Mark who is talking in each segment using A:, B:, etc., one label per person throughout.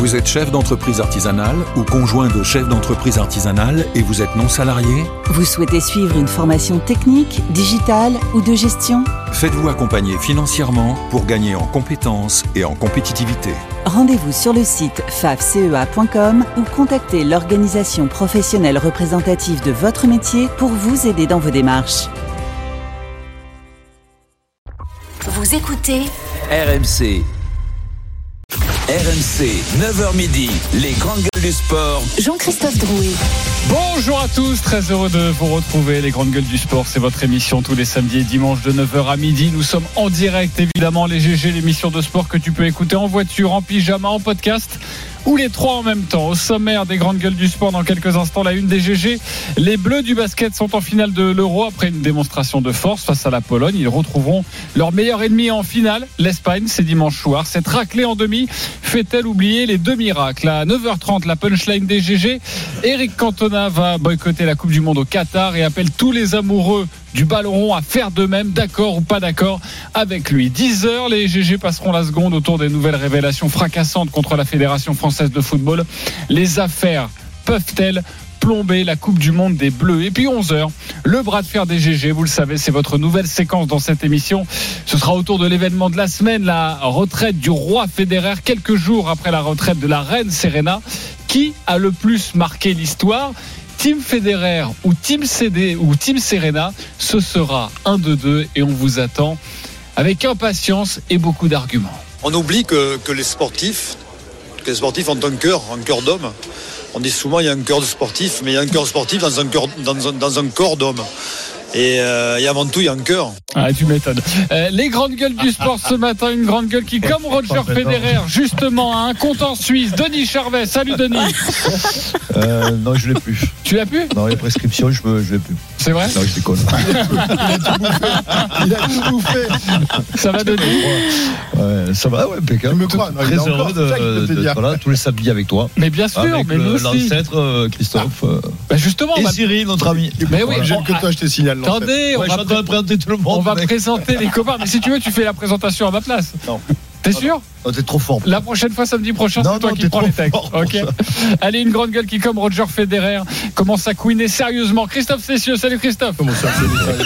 A: Vous êtes chef d'entreprise artisanale ou conjoint de chef d'entreprise artisanale et vous êtes non salarié ?
B: Vous souhaitez suivre une formation technique, digitale ou de gestion ?
A: Faites-vous accompagner financièrement pour gagner en compétences et en compétitivité.
B: Rendez-vous sur le site fafcea.com ou contactez l'organisation professionnelle représentative de votre métier pour vous aider dans vos démarches.
C: Vous écoutez
D: RMC. RMC, 9h midi, les grandes gueules du sport.
C: Jean-Christophe Drouet.
E: Bonjour à tous, très heureux de vous retrouver. Les grandes gueules du sport, c'est votre émission tous les samedis et dimanches de 9h à midi. Nous sommes en direct, évidemment, les GG, l'émission de sport que tu peux écouter en voiture, en pyjama, en podcast ou les trois en même temps. Au sommaire des grandes gueules du sport, dans quelques instants, la une des GG. Les Bleus du basket sont en finale de l'Euro après une démonstration de force face à la Pologne. Ils retrouveront leur meilleur ennemi en finale, l'Espagne, c'est dimanche soir. Cette raclée en demi fait-elle oublier les deux miracles ? À 9h30, la punchline des GG. Eric Cantona va boycotter la Coupe du Monde au Qatar et appelle tous les amoureux du ballon rond à faire de même, d'accord ou pas d'accord avec lui. 10h, les GG passeront la seconde autour des nouvelles révélations fracassantes contre la Fédération française de football. Les affaires peuvent-elles plomber la Coupe du Monde des Bleus ? Et puis 11h, le bras de fer des GG, vous le savez, c'est votre nouvelle séquence dans cette émission. Ce sera autour de l'événement de la semaine, la retraite du roi Federer, quelques jours après la retraite de la reine Serena. Qui a le plus marqué l'histoire ? Team Federer ou Team CD ou Team Serena, ce sera un de deux et on vous attend avec impatience et beaucoup d'arguments.
F: On oublie que les sportifs ont un cœur d'homme. On dit souvent il y a un cœur de sportif, mais il y a un cœur sportif dans un corps d'homme. Et avant tout, il y a un cœur.
E: Ah, tu m'étonnes. Les grandes gueules du sport ce matin, une grande gueule qui, comme Roger Federer, justement, a un compte en Suisse. Denis Charvet, salut Denis.
G: Non, je l'ai plus.
E: Tu l'as plus ?
G: Non, les prescriptions, je l'ai plus.
E: C'est vrai ?
G: Non, je déconne.
F: Il a tout bouffé.
E: Ça va Denis ?
G: Ouais, ça va, ouais, impeccable.
F: Tu me crois ?
G: Très heureux d'être là tous les samedis avec toi.
E: Mais bien sûr,
G: avec
E: mais nous aussi.
G: L'ancêtre, Christophe.
E: Bah justement,
G: et Cyril, notre ami.
E: Mais oui,
F: que toi, je te signale.
E: Attendez,
G: je suis en train de présenter tout le monde.
E: On va présenter les copains. Mais si tu veux, tu fais la présentation à ma place.
G: Non.
E: T'es sûr ?
G: Non, t'es trop fort.
E: La prochaine fois, samedi prochain, c'est toi qui prends les textes. Ok. Allez, une grande gueule qui, comme Roger Federer, commence à couiner sérieusement. Christophe Cessieux, salut Christophe.
F: Comment ça,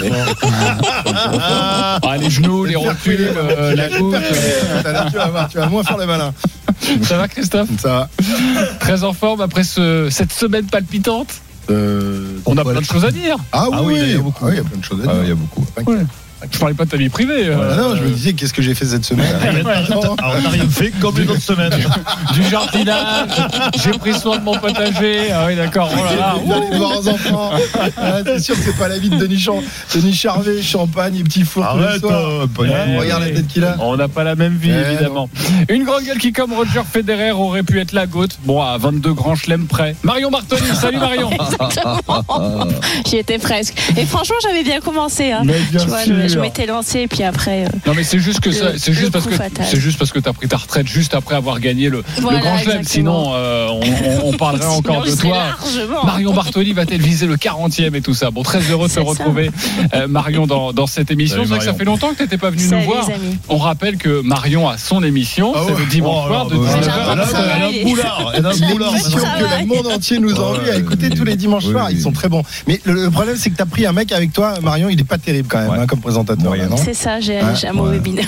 E: les genoux, les rotules, la goutte.
F: Tu vas moins faire le malin.
E: Ça va Christophe ?
F: Ça va.
E: Très en forme après cette semaine palpitante. On a plein de choses à dire.
F: Ah oui,
G: il y a beaucoup.
F: Il y a plein de choses à dire.
G: Il y a beaucoup.
E: Ouais. Je parlais pas de ta vie privée.
F: Non, je me disais, qu'est-ce que j'ai fait cette semaine ?
G: Alors, on n'a rien fait comme les autres semaines.
E: Du jardinage, j'ai pris soin de mon potager. Ah oui, d'accord. Oh là là.
F: D'aller voir aux enfants. C'est sûr que c'est pas la vie de Denis Charvet, champagne et petit four tous les soirs. Regarde la tête qu'il a.
E: On n'a pas la même vie, évidemment. Une grande gueule qui, comme Roger Federer, aurait pu être la GOAT. Bon, à 22 grands chelems près. Marion Bartoli, salut Marion.
H: J'y étais presque. Et franchement, j'avais bien commencé. Hein.
E: Mais bien
H: tu vois,
E: sûr.
H: je m'étais lancé, et puis après.
E: Non, mais c'est juste que c'est juste parce que t'as pris ta retraite juste après avoir gagné le grand chelem. Sinon, on parlerait encore de toi.
H: Largement.
E: Marion Bartoli va-t-elle viser le 40e et tout ça ? Bon, très heureux de te retrouver, Marion, dans cette émission. C'est vrai que ça fait longtemps que tu n'étais pas venu nous voir. On rappelle que Marion a son émission, c'est le dimanche soir de 19h à 19h.
G: Elle a un boulard.
F: L'émission que le monde entier nous envie à écouter tous les dimanches soirs. Ils sont très bons. Mais le problème, c'est que tu as pris un mec avec toi, Marion, il est pas terrible quand même, comme présentateur. Là, non ?
H: C'est ça, j'ai un mauvais binôme.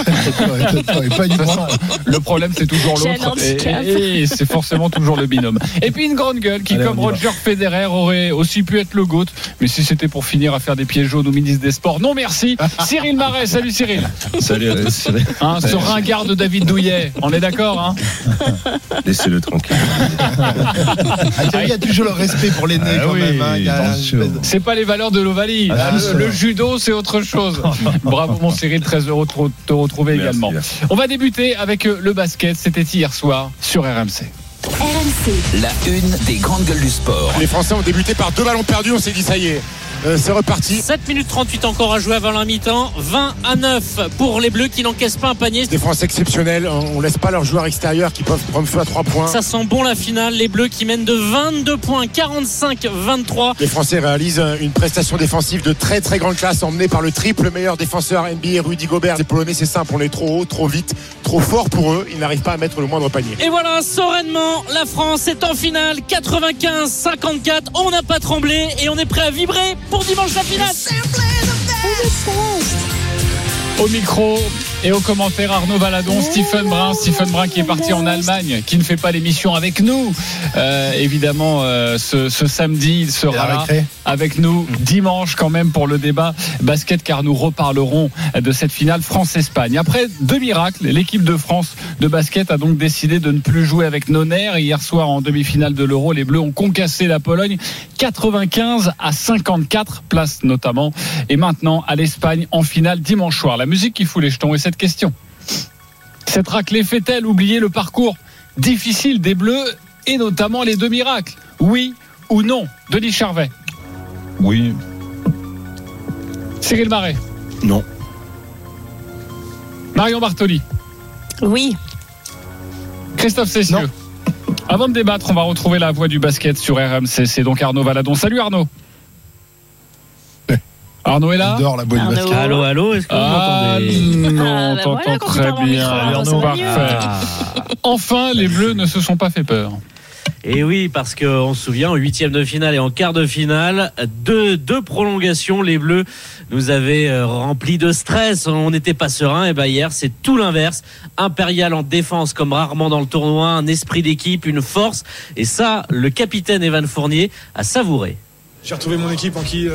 E: Le problème, c'est toujours l'autre. Et c'est forcément toujours le binôme. Et puis une grande gueule qui, comme Roger Federer, aurait aussi pu être le GOAT. Mais si c'était pour finir à faire des pieds jaunes au ministre des Sports, non merci. Cyril Marais, salut Cyril.
G: Salut à tous.
E: Ce ringard de David Douillet, on est d'accord, hein ?
G: Laissez-le tranquille.
F: Il y a toujours le respect pour l'aîné quand même.
E: C'est pas les valeurs de l'Ovalie. Le judo, c'est autre chose. Bravo mon Cyril, très heureux de te retrouver également. On va débuter avec le basket. C'était hier soir sur RMC.
C: RMC.
D: La une des grandes gueules du sport.
I: Les Français ont débuté par 2 ballons perdus. On s'est dit ça y est. C'est reparti.
J: 7 minutes 38 encore à jouer avant la mi-temps. 20-9 pour les Bleus qui n'encaissent pas un panier.
I: Des Français exceptionnels. On laisse pas leurs joueurs extérieurs qui peuvent prendre feu à 3 points.
J: Ça sent bon la finale. Les Bleus qui mènent de 22 points, 45-23.
I: Les Français réalisent une prestation défensive de très très grande classe, emmenée par le triple meilleur défenseur NBA, Rudy Gobert. Les Polonais, c'est simple, on est trop haut, trop vite, trop fort pour eux. Ils n'arrivent pas à mettre le moindre panier.
J: Et voilà, sereinement, la France est en finale, 95-54. On n'a pas tremblé et on est prêt à vibrer pour dimanche la finale.
E: Au micro et aux commentaires, Arnaud Valadon, Stephen Brun qui est parti en Allemagne, qui ne fait pas l'émission avec nous. Évidemment, ce samedi, il sera là avec nous dimanche quand même pour le débat basket, car nous reparlerons de cette finale France-Espagne. Après 2 miracles, l'équipe de France de basket a donc décidé de ne plus jouer avec nos nerfs. Hier soir, en demi-finale de l'Euro, les Bleus ont concassé la Pologne 95-54, place notamment. Et maintenant, à l'Espagne en finale dimanche soir. La musique qui fout les jetons et cette question. Cette raclée fait-elle oublier le parcours difficile des Bleus et notamment les 2 miracles? Oui ou non? Denis Charvet?
G: Oui.
E: Cyril Marais?
G: Non.
E: Marion Bartoli?
H: Oui.
E: Christophe Cessieux? Non. Avant de débattre, on va retrouver la voix du basket sur RMC. C'est donc Arnaud Valadon. Salut Arnaud. Arnaud est là.
G: J'adore la voix du basket.
J: Allô, est-ce que vous m'entendez?
E: Non, on t'entend très bien.
J: Arnaud,
E: parfait. Enfin, les Bleus ne se sont pas fait peur.
J: Et oui, parce qu'on se souvient, en 8e de finale et en quart de finale, deux prolongations, les Bleus nous avaient rempli de stress. On n'était pas serein. Et ben hier, c'est tout l'inverse. Impérial en défense comme rarement dans le tournoi, un esprit d'équipe, une force. Et ça, le capitaine Evan Fournier a savouré.
K: J'ai retrouvé mon équipe en qui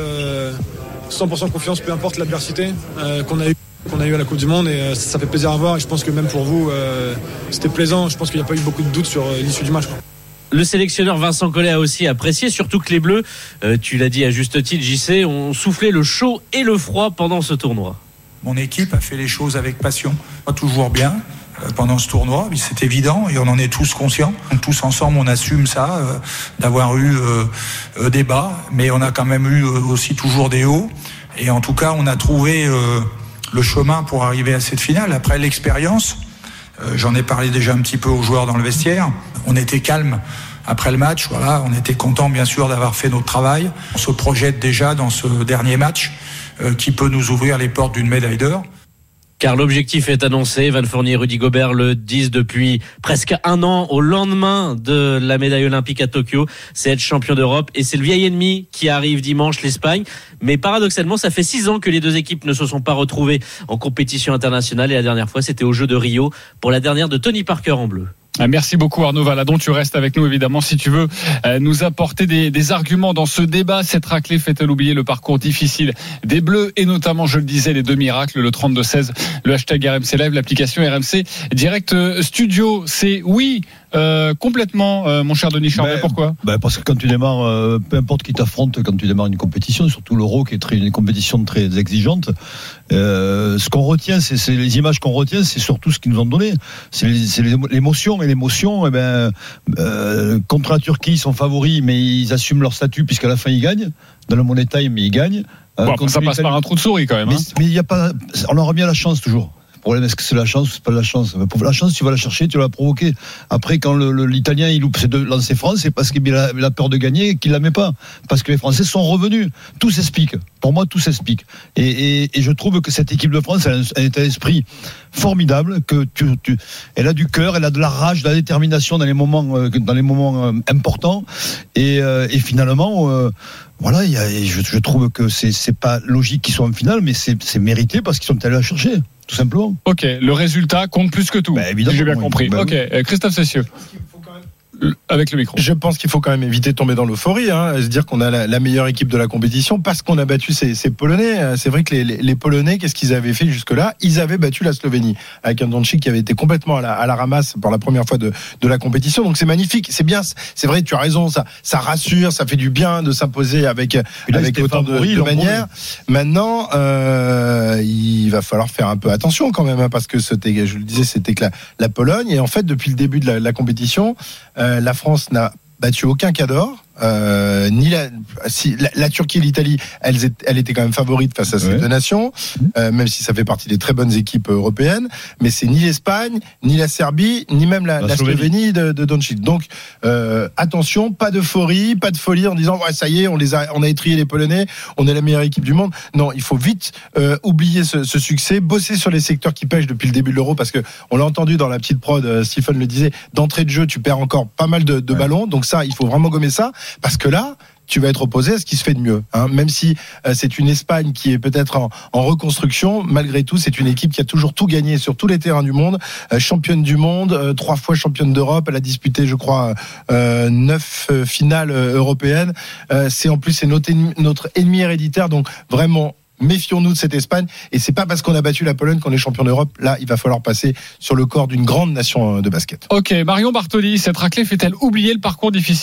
K: 100% confiance, peu importe l'adversité qu'on a eu à la Coupe du Monde, et ça fait plaisir à voir. Et je pense que même pour vous, c'était plaisant. Je pense qu'il n'y a pas eu beaucoup de doutes sur l'issue du match.
J: Le sélectionneur Vincent Collet a aussi apprécié, surtout que les Bleus, tu l'as dit à juste titre, JC, ont soufflé le chaud et le froid pendant ce tournoi.
L: Mon équipe a fait les choses avec passion, pas toujours bien pendant ce tournoi, mais c'est évident et on en est tous conscients. Tous ensemble, on assume ça, d'avoir eu des bas, mais on a quand même eu aussi toujours des hauts. Et en tout cas, on a trouvé le chemin pour arriver à cette finale. Après l'expérience, j'en ai parlé déjà un petit peu aux joueurs dans le vestiaire. On était calme après le match. Voilà, on était content bien sûr d'avoir fait notre travail. On se projette déjà dans ce dernier match qui peut nous ouvrir les portes d'une médaille d'or.
J: Car l'objectif est annoncé. Evan Fournier et Rudy Gobert le disent depuis presque un an, au lendemain de la médaille olympique à Tokyo. C'est être champion d'Europe et c'est le vieil ennemi qui arrive dimanche, l'Espagne. Mais paradoxalement, ça fait 6 ans que les 2 équipes ne se sont pas retrouvées en compétition internationale, et la dernière fois, c'était aux Jeux de Rio pour la dernière de Tony Parker en bleu.
E: Merci beaucoup Arnaud Valadon, tu restes avec nous évidemment si tu veux nous apporter des arguments dans ce débat. Cette raclée fait-elle oublier le parcours difficile des Bleus et notamment, je le disais, les 2 miracles, le 32-16, le hashtag RMC Live, l'application RMC Direct Studio? C'est oui, complètement, mon cher Denis Charvet. Pourquoi?
G: Parce que quand tu démarres, peu importe qui t'affronte, quand tu démarres une compétition, surtout l'Euro qui est une compétition très exigeante, ce qu'on retient, c'est les images qu'on retient, c'est surtout ce qu'ils nous ont donné, c'est l'émotion. Et l'émotion, contre la Turquie, ils sont favoris, mais ils assument leur statut puisqu'à la fin ils gagnent. Dans le Money Time, ils gagnent.
E: Ça passe par un trou de souris quand même.
G: Mais il y a pas, on leur remet la chance toujours. Le problème, est-ce que c'est la chance ou c'est pas la chance? Pour la chance, tu vas la chercher, tu vas la provoquer. Après, quand l'Italien il loupe ses 2 lancers francs, c'est parce qu'il a la peur de gagner et qu'il la met pas. Parce que les Français sont revenus. Tout s'explique. Pour moi, tout s'explique. Et je trouve que cette équipe de France a un état d'esprit formidable, que elle a du cœur, elle a de la rage, de la détermination dans les moments importants. Et finalement, voilà, je trouve que c'est pas logique qu'ils soient en finale, mais c'est mérité parce qu'ils sont allés la chercher, tout simplement.
E: Ok, le résultat compte plus que tout.
G: Évidemment,
E: j'ai bien compris. Ok, Christophe Cessieux. Avec le micro.
M: Je pense qu'il faut quand même éviter de tomber dans l'euphorie, se dire qu'on a la meilleure équipe de la compétition parce qu'on a battu ces Polonais. C'est vrai que les Polonais, qu'est-ce qu'ils avaient fait jusque-là? Ils avaient battu la Slovénie avec un Doncic qui avait été complètement à la ramasse pour la première fois de la compétition. Donc c'est magnifique, c'est bien, c'est vrai, tu as raison, ça rassure, ça fait du bien de s'imposer avec autant de manière. Maintenant, il va falloir faire un peu attention quand même, parce que je le disais, c'était que la Pologne, et en fait depuis le début de la compétition, la France n'a battu aucun cador. ni la Turquie et l'Italie, elle était quand même favorite face à ces deux nations, même si ça fait partie des très bonnes équipes européennes. Mais c'est ni l'Espagne, ni la Serbie, ni même la Slovénie de Doncic. Donc attention, pas d'euphorie, pas de folie en disant ça y est, on a étrillé les Polonais, on est la meilleure équipe du monde. Non, il faut vite oublier ce succès, bosser sur les secteurs qui pêchent depuis le début de l'Euro, parce que on l'a entendu dans la petite prod, Stephen le disait, d'entrée de jeu, tu perds encore pas mal de ballons. Donc ça, il faut vraiment gommer ça. Parce que là, tu vas être opposé à ce qui se fait de mieux. Même si c'est une Espagne qui est peut-être en reconstruction, malgré tout, c'est une équipe qui a toujours tout gagné sur tous les terrains du monde. Championne du monde, 3 fois championne d'Europe. Elle a disputé, je crois, 9 finales européennes. C'est notre ennemi héréditaire. Donc vraiment, méfions-nous de cette Espagne. Et c'est pas parce qu'on a battu la Pologne qu'on est champion d'Europe. Là, il va falloir passer sur le corps d'une grande nation de basket.
E: Ok, Marion Bartoli, cette raclée fait-elle oublier le parcours difficile ?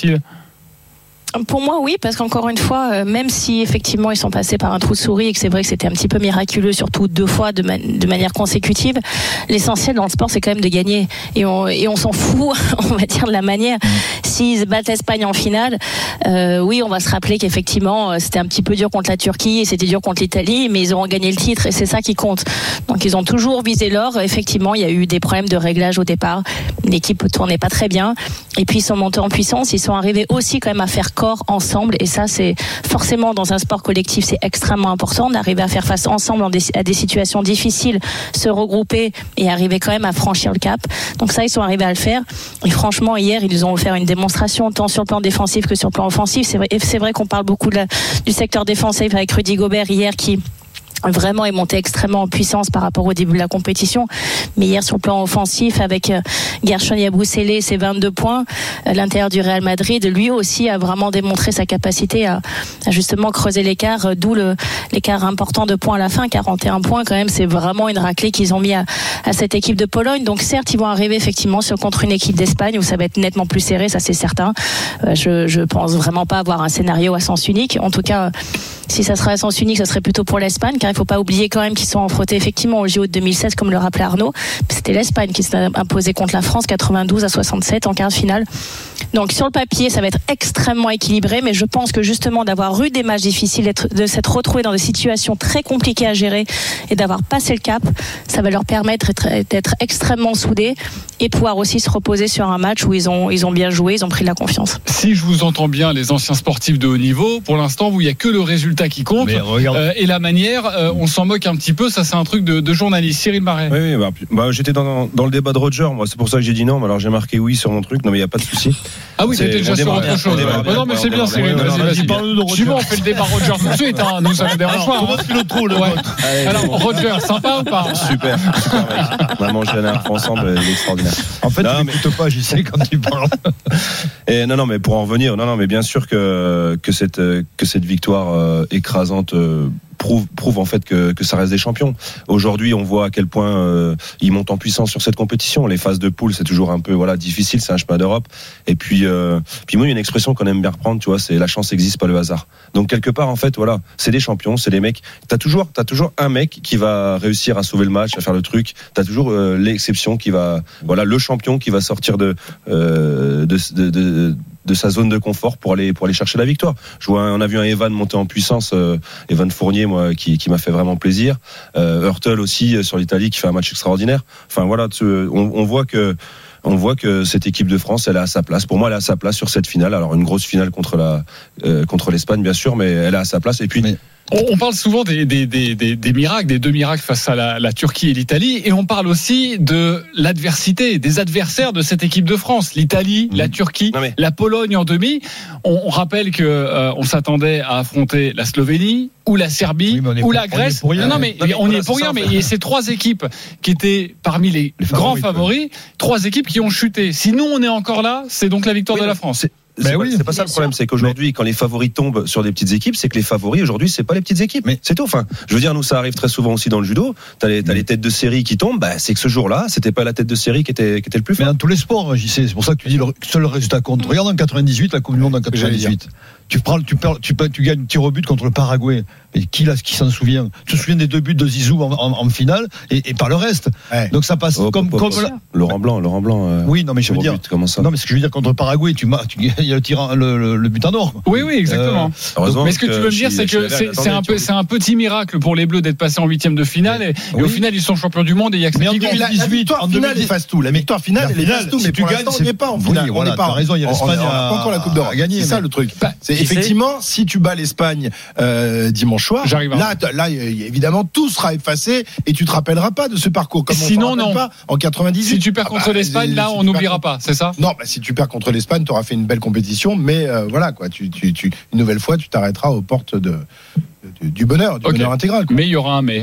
H: Pour moi, oui, parce qu'encore une fois, même si effectivement ils sont passés par un trou de souris et que c'est vrai que c'était un petit peu miraculeux, surtout 2 fois de manière consécutive, l'essentiel dans le sport, c'est quand même de gagner. Et on s'en fout, on va dire, de la manière. S'ils battent l'Espagne en finale, oui, on va se rappeler qu'effectivement, c'était un petit peu dur contre la Turquie et c'était dur contre l'Italie, mais ils auront gagné le titre et c'est ça qui compte. Donc ils ont toujours visé l'or. Effectivement, il y a eu des problèmes de réglage au départ. L'équipe ne tournait pas très bien. Et puis ils sont montés en puissance. Ils sont arrivés aussi quand même à faire corps ensemble, et ça c'est forcément dans un sport collectif, c'est extrêmement important d'arriver à faire face ensemble à des situations difficiles, se regrouper et arriver quand même à franchir le cap. Donc ça, ils sont arrivés à le faire, et franchement hier ils ont offert une démonstration tant sur le plan défensif que sur le plan offensif. C'est vrai qu'on parle beaucoup du secteur défensif avec Rudy Gobert hier qui vraiment est monté extrêmement en puissance par rapport au début de la compétition, mais hier sur le plan offensif avec Gershon Yabusele, ses 22 points à l'intérieur du Real Madrid, lui aussi a vraiment démontré sa capacité à justement creuser l'écart, d'où l'écart important de points à la fin, 41 points quand même. C'est vraiment une raclée qu'ils ont mis à cette équipe de Pologne. Donc certes, ils vont arriver effectivement contre une équipe d'Espagne où ça va être nettement plus serré, ça c'est certain. Je pense vraiment pas avoir un scénario à sens unique. En tout cas, si ça serait à sens unique, ça serait plutôt pour l'Espagne, car il ne faut pas oublier quand même qu'ils sont affrontés effectivement au JO de 2016, comme le rappelait Arnaud. C'était l'Espagne qui s'est imposée contre la France 92-67 en quart de finale. Donc sur le papier, ça va être extrêmement équilibré, mais je pense que justement d'avoir eu des matchs difficiles, de s'être retrouvés dans des situations très compliquées à gérer et d'avoir passé le cap, ça va leur permettre d'être extrêmement soudés et pouvoir aussi se reposer sur un match où ils ont bien joué, ils ont pris de la confiance.
E: Si je vous entends bien, les anciens sportifs de haut niveau, pour l'instant, il n'y a que le résultat qui compte, et la manière, on s'en moque un petit peu. Ça, c'est un truc de journaliste. Cyril Marais.
N: Oui, j'étais dans le débat de Roger, moi, c'est pour ça que j'ai dit non, mais alors j'ai marqué oui sur mon truc. Non, mais il n'y a pas de souci.
E: Ah oui, t'étais déjà sur autre chose. Non, mais c'est bien, Cyril. Vas-y. Suivant, on fait le débat Roger tout de suite. Nous, ça ne dérange pas. Alors, Roger, sympa ou pas?
N: Super, mec. On a mangé un arbre ensemble, extraordinaire.
G: En fait, tu n'écoutes pas, j'y sais, quand tu parles.
N: Et non, mais pour en revenir, mais bien sûr que cette victoire écrasante prouve en fait que ça reste des champions. Aujourd'hui, on voit à quel point ils montent en puissance sur cette compétition. Les phases de poule, c'est toujours un peu difficile, c'est un chemin d'Europe. Et puis moi, il y a une expression qu'on aime bien reprendre, tu vois, c'est la chance n'existe pas le hasard. Donc quelque part, en fait, c'est des champions, c'est des mecs. T'as toujours un mec qui va réussir à sauver le match, à faire le truc. T'as toujours l'exception qui va, le champion qui va sortir de sa zone de confort pour aller chercher la victoire. On a vu un Evan monter en puissance, Evan Fournier, moi, qui m'a fait vraiment plaisir. Hurtle aussi sur l'Italie qui fait un match extraordinaire. Enfin on voit que cette équipe de France, elle est à sa place. Pour moi, elle est à sa place sur cette finale. Alors une grosse finale contre l'Espagne, bien sûr, mais elle est à sa place. Et puis
E: on parle souvent des miracles, des 2 miracles face à la Turquie et l'Italie, et on parle aussi de l'adversité, des adversaires de cette équipe de France, l'Italie, la Turquie, la Pologne en demi. On rappelle que on s'attendait à affronter la Slovénie ou la Serbie ou la Grèce. On y est pour rien, mais ces 3 équipes qui étaient parmi les grands favoris, 3 équipes qui ont chuté. Si nous on est encore là, c'est donc la victoire de la France.
N: C'est pas ça le problème, c'est qu'aujourd'hui, quand les favoris tombent sur des petites équipes, c'est que les favoris aujourd'hui, c'est pas les petites équipes. C'est tout. Enfin, je veux dire, nous, ça arrive très souvent aussi dans le judo. T'as les têtes de série qui tombent. C'est que ce jour-là, c'était pas la tête de série qui était le plus fort.
G: Mais dans tous les sports, JC, c'est pour ça que tu dis le seul résultat compte. Regarde en 98, la Coupe du Monde en 98. tu gagnes tir au but contre le Paraguay. Mais qui s'en souvient? Tu te souviens des 2 buts de Zizou en finale et pas le reste. Ouais. Donc ça passe comme
N: Laurent Blanc.
G: Oui, non mais je veux dire.
N: Comment ça?
G: Non mais ce que je veux dire contre le Paraguay, il y a le but en or.
E: Oui, exactement. Mais ce que tu veux me dire, c'est que c'est un petit miracle pour les Bleus d'être passés en 8e de finale et au final ils sont champions du monde et il y a que ça qui compte.
M: La victoire finale efface tout. La victoire finale elle efface tout. Mais pour l'instant on n'est pas en finale.
G: On n'est pas. Raison, il y a l'Espagne
M: pas encore la Coupe d'Or. C'est ça le truc. C'est effectivement si tu bats l'Espagne dimanche soir, là évidemment tout sera effacé et tu te rappelleras pas de ce parcours. Comme
E: sinon non.
M: Pas en 98.
E: Si tu perds contre l'Espagne, là on n'oubliera pas, c'est ça?
M: Non, si tu perds contre l'Espagne, tu auras fait une belle compétition, mais voilà quoi, tu une nouvelle fois tu t'arrêteras aux portes du bonheur intégral. Quoi.
E: Mais il y aura un mais.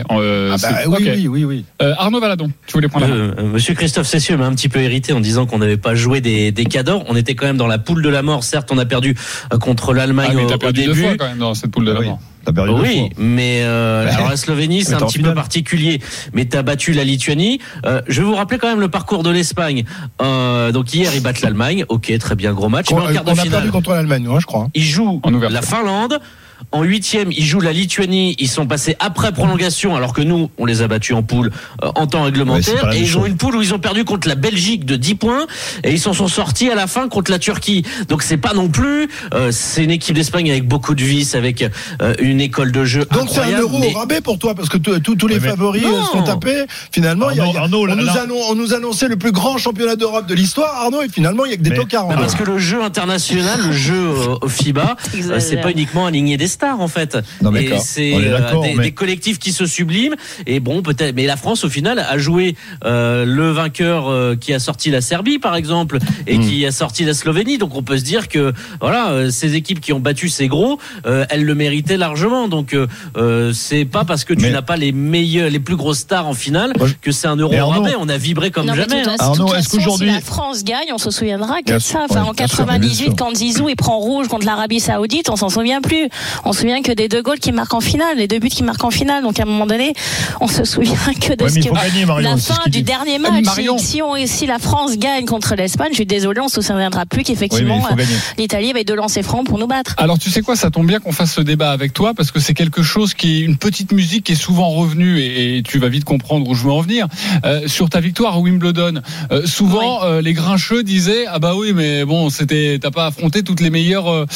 M: Oui.
E: Arnaud Valadon, tu voulais prendre la main.
J: Monsieur Christophe Cessieux m'a un petit peu irrité en disant qu'on n'avait pas joué des cadors. On était quand même dans la poule de la mort. Certes, on a perdu contre l'Allemagne
E: au
J: début.
E: 2 fois quand même dans cette poule de la mort.
J: Oui, mais alors la Slovénie c'est un petit peu particulier, mais t'as battu la Lituanie. Je vais vous rappeler quand même le parcours de l'Espagne. Donc hier ils battent l'Allemagne, ok, très bien, gros match. Mais en quart de finale,
M: on a perdu contre l'Allemagne, je crois.
J: Ils jouent la Finlande. En 8e, ils jouent la Lituanie. Ils sont passés après prolongation, alors que nous, on les a battus en poule en temps réglementaire. Et ils ont une poule où ils ont perdu contre la Belgique de 10 points. Et ils s'en sont sortis à la fin contre la Turquie. Donc c'est pas non plus. C'est une équipe d'Espagne avec beaucoup de vices, avec une école de jeu incroyable.
M: Donc c'est un euro au rabais pour toi, parce que tous les favoris sont tapés. Finalement, on nous annonçait le plus grand championnat d'Europe de l'histoire, Arnaud, et finalement il y a que des tocards.
J: Parce que le jeu international, le jeu FIBA, c'est pas uniquement aligner des stars en fait. Et c'est des collectifs qui se subliment. Et bon, peut-être. Mais la France au final a joué le vainqueur qui a sorti la Serbie par exemple et qui a sorti la Slovénie. Donc on peut se dire que voilà, ces équipes qui ont battu ces gros, elles le méritaient largement. Donc c'est pas parce que tu n'as pas les plus grosses stars en finale que c'est un euro au rabais. On a vibré comme jamais.
H: Arnaud, est-ce qu'aujourd'hui si la France gagne, on se souviendra que ça. Enfin, en 98, quand Zizou il prend rouge contre l'Arabie Saoudite, on s'en souvient plus. On se souvient que des 2 goals qui marquent en finale, les 2 buts qui marquent en finale. Donc à un moment donné, on se souvient que de la fin du dernier match. Si la France gagne contre l'Espagne, je suis désolé, on se souviendra plus qu'effectivement l'Italie avait 2 lancers francs pour nous battre.
E: Alors tu sais quoi, ça tombe bien qu'on fasse ce débat avec toi parce que c'est quelque chose qui est une petite musique qui est souvent revenue et tu vas vite comprendre où je veux en venir. Sur ta victoire à Wimbledon, souvent les grincheux disaient ah bah oui mais bon t'as pas affronté toutes les meilleures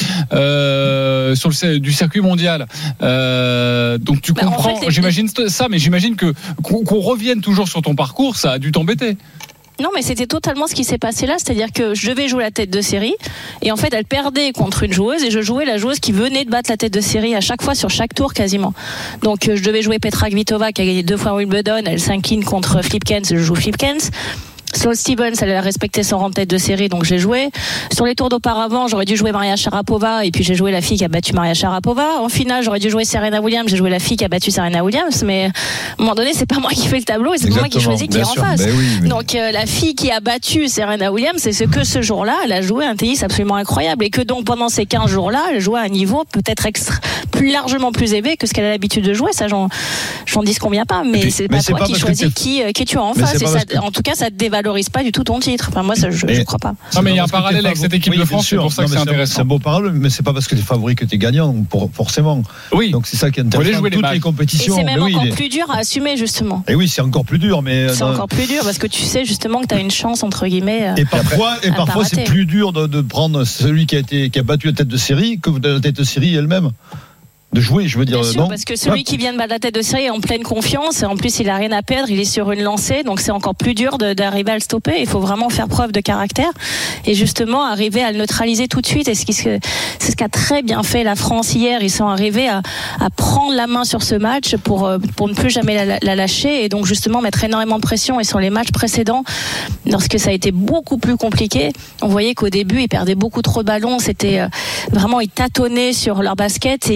E: sur du circuit mondial. Donc tu comprends, en fait, j'imagine ça, mais j'imagine qu'on revienne toujours sur ton parcours, ça a dû t'embêter.
H: Non, mais c'était totalement ce qui s'est passé là, c'est-à-dire que je devais jouer la tête de série et en fait elle perdait contre une joueuse et je jouais la joueuse qui venait de battre la tête de série à chaque fois sur chaque tour quasiment. Donc je devais jouer Petra Kvitova qui a gagné 2 fois Wimbledon, elle s'incline contre Flipkens, je joue Flipkens. Sloane Stephens, elle a respecté son rang de tête de série, donc j'ai joué. Sur les tours d'auparavant, j'aurais dû jouer Maria Sharapova, et puis j'ai joué la fille qui a battu Maria Sharapova. En finale, j'aurais dû jouer Serena Williams, j'ai joué la fille qui a battu Serena Williams, mais à un moment donné, c'est pas moi qui fais le tableau, et c'est pas moi qui choisis qui est en face. Donc la fille qui a battu Serena Williams, c'est que ce jour-là, elle a joué un tennis absolument incroyable, et que donc pendant ces 15 jours-là, elle jouait à un niveau peut-être plus largement plus élevé que ce qu'elle a l'habitude de jouer. Ça, j'en disconviens pas, mais c'est pas toi qui choisis qui tu as en face. En tout cas, ça te dévalorise pas du tout ton titre. Enfin, moi, je crois pas.
E: Non, mais il y a un parallèle avec cette équipe de France, c'est pour ça que c'est intéressant.
G: C'est un beau parallèle, mais c'est pas parce que t'es favori que t'es gagnant, forcément.
E: Oui.
G: Donc c'est ça qui est intéressant. Toutes les compétitions.
H: Et c'est même encore plus dur à assumer, justement.
G: Et oui, c'est encore plus dur, mais.
H: C'est encore plus dur parce que tu sais justement que t'as une chance, entre guillemets.
G: Et parfois, c'est plus dur de prendre celui qui a battu la tête de série que la tête de série elle-même. De jouer, je veux dire.
H: Bien sûr, parce que celui qui vient de battre la tête de série est en pleine confiance et en plus il a rien à perdre, il est sur une lancée, donc c'est encore plus dur d'arriver à le stopper. Il faut vraiment faire preuve de caractère et justement arriver à le neutraliser tout de suite. Et c'est ce qu'a très bien fait la France hier. Ils sont arrivés à prendre la main sur ce match pour ne plus jamais la lâcher et donc justement mettre énormément de pression. Et sur les matchs précédents, lorsque ça a été beaucoup plus compliqué, on voyait qu'au début ils perdaient beaucoup trop de ballons. C'était vraiment, ils tâtonnaient sur leur basket et ils laissaient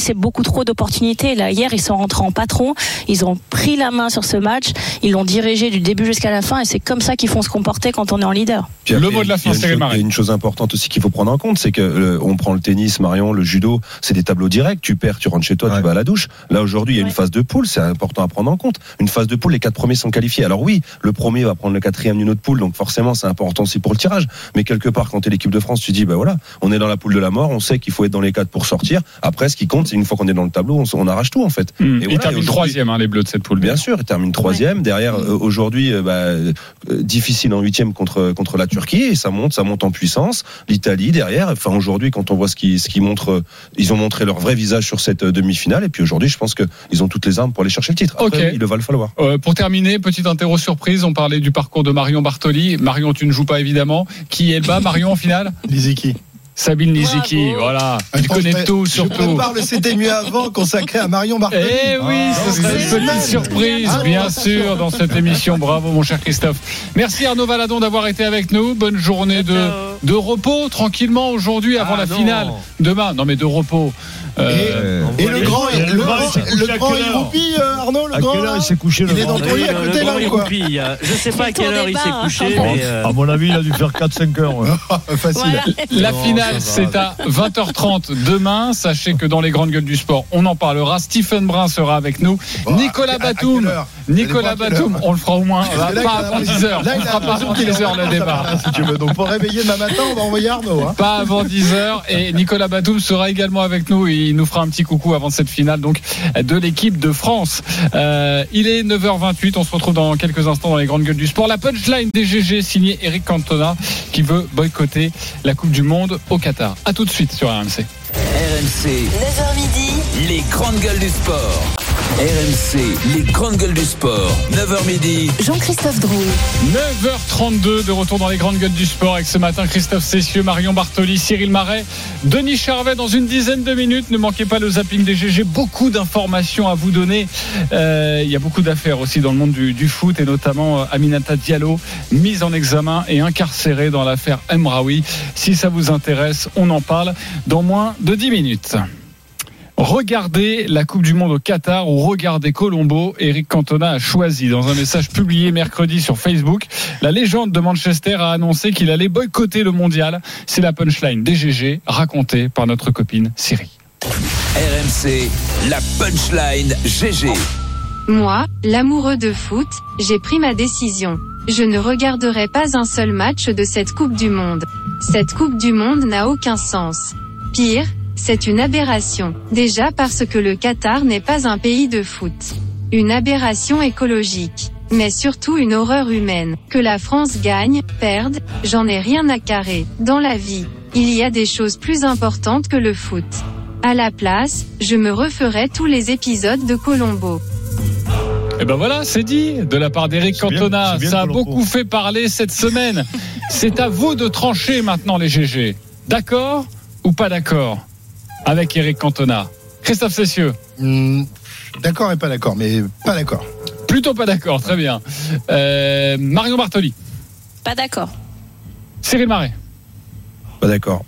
H: laissé beaucoup trop d'opportunités. Là, hier, ils sont rentrés en patron. Ils ont pris la main sur ce match. Ils l'ont dirigé du début jusqu'à la fin. Et c'est comme ça qu'ils font se comporter quand on est en leader.
N: Puis après, le mot de la fin, Cyril Marais. Il y a une chose importante aussi qu'il faut prendre en compte, c'est que on prend le tennis, Marion, le judo, c'est des tableaux directs. Tu perds, tu rentres chez toi, tu vas à la douche. Là, aujourd'hui, il y a une phase de poule. C'est important à prendre en compte. Une phase de poule, les 4 premiers sont qualifiés. Alors oui, le premier va prendre le 4e d'une autre poule. Donc forcément, c'est important aussi pour le tirage. Mais quelque part, quand tu es l'équipe de France, tu dis, bah voilà, on est dans la poule de la mort. On sait qu'il faut être dans les 4 pour sortir. Après, ce qui compte, c'est une fois qu'on est dans le tableau, on arrache tout en fait.
E: Et voilà, ils terminent 3e, les Bleus de cette poule.
N: Bien sûr, ils terminent 3e. Derrière, aujourd'hui, difficile en 8e contre la Turquie, et ça monte en puissance. L'Italie derrière. Enfin, aujourd'hui, quand on voit ce qui montre, ils ont montré leur vrai visage sur cette demi-finale. Et puis aujourd'hui, je pense que ils ont toutes les armes pour aller chercher le titre. Après, il va le falloir.
E: Pour terminer, petite interro surprise. On parlait du parcours de Marion Bartoli. Marion, tu ne joues pas évidemment. Qui est le bas, Marion, en finale?
M: Liziki.
E: Sabine Lisicki, voilà. Tu connais tout, surtout.
M: Je prépare le C'était mieux avant consacré à Marion Bartoli.
E: Eh oui, ce serait une petite surprise, bien sûr, dans cette émission. Bravo, mon cher Christophe. Merci Arnaud Valadon d'avoir été avec nous. Bonne journée de repos, tranquillement, aujourd'hui, avant la finale. Demain, non mais de repos.
M: Et le grand Iroupi, Arnaud, le grand,
G: il s'est couché.
M: Il est dans ton lit à côté là ou quoi?
J: Je sais pas à quelle heure il s'est couché, mais
G: à mon avis, il a dû faire 4-5 heures.
M: Facile.
E: La finale, c'est à 20h30 demain. Sachez que dans les grandes gueules du sport, on en parlera. Stephen Brun sera avec nous. Nicolas Batum, on le fera au moins pas avant 10h. On ne fera pas avant 10h le débat.
M: Si tu veux. Donc pour réveiller demain matin, on va envoyer Arnaud.
E: Pas avant 10h. Et Nicolas Batum sera également avec nous. Il nous fera un petit coucou avant cette finale donc de l'équipe de France. Il est 9h28. On se retrouve dans quelques instants dans les grandes gueules du sport. La punchline des GG signée Eric Cantona qui veut boycotter la Coupe du Monde au Qatar. À tout de suite sur RMC.
D: RMC,
C: 9h midi,
D: les grandes gueules du sport. RMC, les grandes gueules du sport. 9h midi.
C: Jean-Christophe Drouet.
E: 9h32 de retour dans les grandes gueules du sport avec ce matin Christophe Cessieux, Marion Bartoli, Cyril Marais, Denis Charvet dans une dizaine de minutes. Ne manquez pas le zapping des GG. Beaucoup d'informations à vous donner. Il y a beaucoup d'affaires aussi dans le monde du foot et notamment Aminata Diallo, mise en examen et incarcérée dans l'affaire Emraoui. Si ça vous intéresse, on en parle dans moins de 10 minutes. Regardez la Coupe du Monde au Qatar ou regardez Colombo. Eric Cantona a choisi. Dans un message publié mercredi sur Facebook, la légende de Manchester a annoncé qu'il allait boycotter le mondial. C'est la punchline des GG racontée par notre copine Siri.
D: RMC, la punchline GG.
O: Moi, l'amoureux de foot, j'ai pris ma décision. Je ne regarderai pas un seul match de cette Coupe du Monde. Cette Coupe du Monde n'a aucun sens. Pire, c'est une aberration. Déjà parce que le Qatar n'est pas un pays de foot. Une aberration écologique. Mais surtout une horreur humaine. Que la France gagne, perde, j'en ai rien à carrer. Dans la vie, il y a des choses plus importantes que le foot. À la place, je me referai tous les épisodes de Colombo.
E: Et ben voilà, c'est dit de la part d'Eric Cantona. Ça a beaucoup fait parler cette semaine. C'est à vous de trancher maintenant les GG. D'accord ou pas d'accord avec Eric Cantona? Christophe Cessieux.
M: D'accord et pas d'accord, mais pas d'accord.
E: Plutôt pas d'accord, très bien. Marion Bartoli.
H: Pas d'accord.
E: Cyril Marais.
N: Pas d'accord.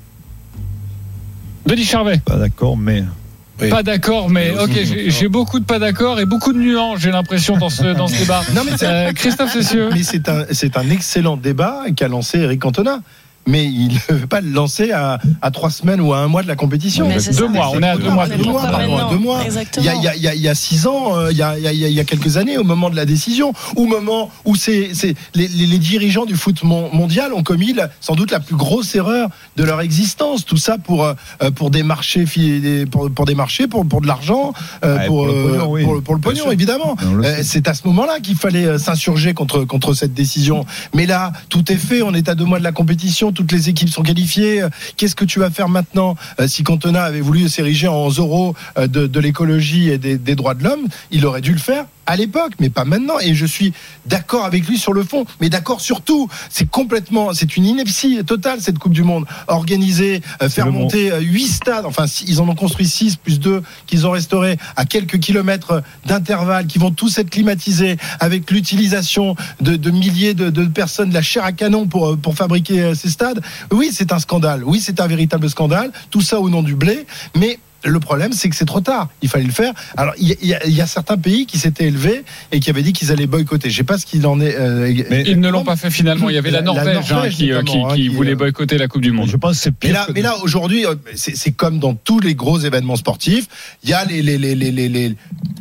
E: Denis Charvet.
G: Pas d'accord, mais...
E: Oui. Pas d'accord, mais ok, j'ai beaucoup de pas d'accord et beaucoup de nuances, j'ai l'impression, dans ce débat.
M: Non, mais
E: Christophe Cessieux.
M: Mais c'est un excellent débat qu'a lancé Eric Cantona. Mais il ne veut pas le lancer à 3 semaines ou à 1 mois de la compétition.
E: 2 mois, on est à 2 mois.
M: 2 mois.
H: Exactement.
M: Il y a 6 ans, il y a quelques années, au moment de la décision, au moment où les dirigeants du foot mondial ont commis sans doute la plus grosse erreur de leur existence. Tout ça pour des marchés, pour de l'argent, pour le pognon, évidemment. C'est à ce moment-là qu'il fallait s'insurger contre cette décision. Mais là, tout est fait. On est à 2 mois de la compétition. Toutes les équipes sont qualifiées. Qu'est-ce que tu vas faire maintenant? Si Cantona avait voulu s'ériger en Zorro de l'écologie et des droits de l'homme, il aurait dû le faire à l'époque, mais pas maintenant. Et je suis d'accord avec lui sur le fond, mais d'accord sur tout. C'est une ineptie totale, cette Coupe du Monde. Organiser, faire monter 8 stades, enfin, ils en ont construit 6 plus 2 qu'ils ont restaurés à quelques kilomètres d'intervalle, qui vont tous être climatisés avec l'utilisation de milliers de personnes, de la chair à canon pour fabriquer ces stades. Oui, c'est un scandale. Oui, c'est un véritable scandale. Tout ça au nom du blé, mais le problème, c'est que c'est trop tard. Il fallait le faire. Alors, il y a certains pays qui s'étaient élevés et qui avaient dit qu'ils allaient boycotter. Je sais pas ce qu'il en est.
E: Mais ils ne l'ont pas fait finalement. Il y avait la Norvège qui voulait boycotter la Coupe du Monde.
G: Je pense que c'est pire.
M: Mais là, aujourd'hui, c'est comme dans tous les gros événements sportifs. Il y a les